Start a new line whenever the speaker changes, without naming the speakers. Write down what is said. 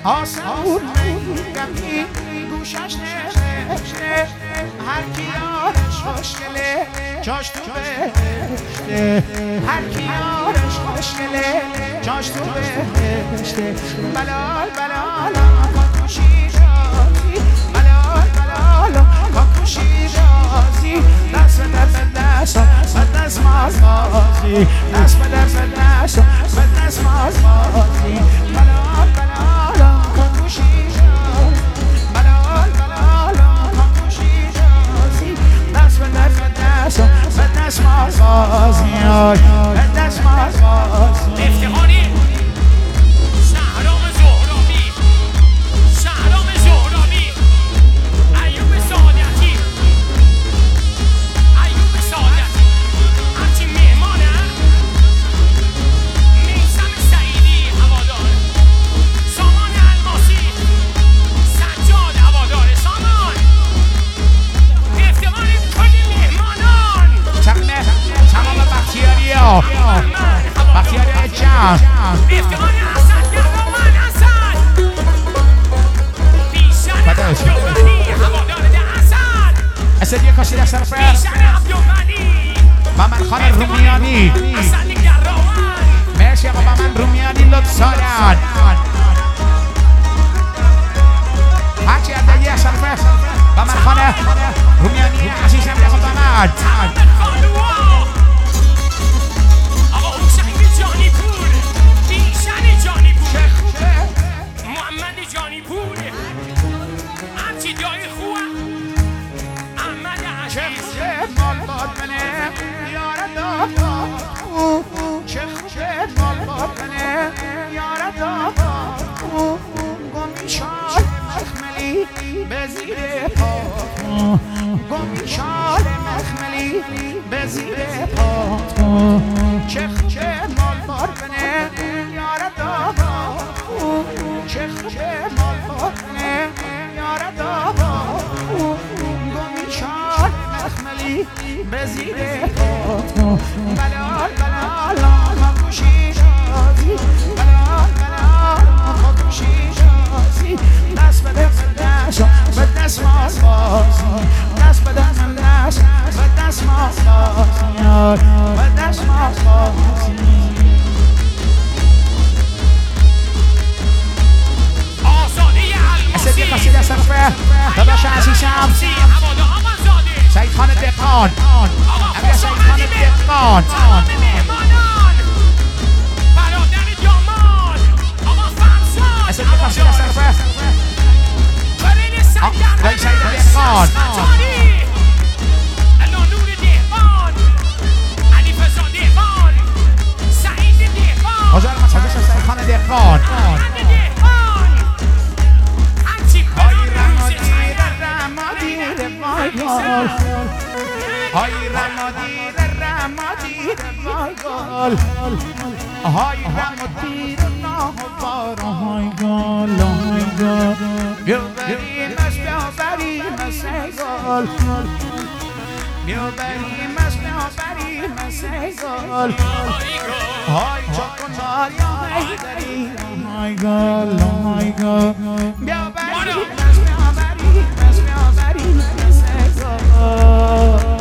آسمون میگمی گوشش نوشته هر کی یارش خوشگله جاش تو بهشته هر کی یارش خوشگله جاش تو بهشته بلال بلال کاکوشی رازی بلال بلال کاکوشی رازی دست بده به دست به دست مازی دست بده به دست به دست مازی بلال بلال کاکوشی رازی بلال بلال کاکوشی رازی دست بده به دست به دست مازی به دست مازی
افتخاری شهرام زهرابی شهرام زهرابی ایوب سعادتی ایوب سعادتی همچین مهمانه میثم سعیدی هوادار سامان الماسی سجاد هوادار سامان افتخاری کل مهمانان
تمام بختیاری ها بختیاری های جمع
افتخاری حسن گرمان حسن بیشن عبدالغنی هوادار ده حسن
اسدی کاشی در سرفر
بیشن عبدالغنی
ممن خان رومیانی
حسن گرمان
مرسی آقا ممن رومیانی لطف دارن هرچی عددی از سرفر ممن خان رومیانی عزیزم آقا ممن
خانوها آقا حسین جانی پور بیشن جانی پور محمد جانی پور همچی جای خوب احمد عزیز
مال باد منه یارت آباد چه خوبه مال باد منه یارت آباد گمی شال مخملی به زیر پا گمی شال مخملی به زیر پا چه خوبه مال باد منه یارت آباد چه خوبه مال باد منه یارت آباد گمی شال مخملی به زیر پا بلال بلال کاکوشی رازی بلال بلال کاکوشی رازی دست بده به دست به دست مازی دست بده به دست به دست مازی به دست مازی
آزاده الماسی
اسدی کاشی در سرفه داداش عزیزم
هوادار آزاده
سعید خان دهقان امیر سعید خان دهقان
تمام مهمانان برادر جامان آقا فرزاد
اسدی کاشی در سرفه
فرین
رئیس سعید
سنگرمانی
دهقان
خطاری الانور دهقان علی فضا دهقان سعید دهقان
حضور مصادیق سعید خان دهقان
احمد دهقان همچی
های
برادر
رمادیر وایگال های رمادیر وایگال های رمادیر ناهوار وایگال بیا بریم از بیا بریم از سیگال بیا بریم از بیا بریم از سیگال های چکن یا هیدری وایگال بیا بریم از بیا بریم از سیگال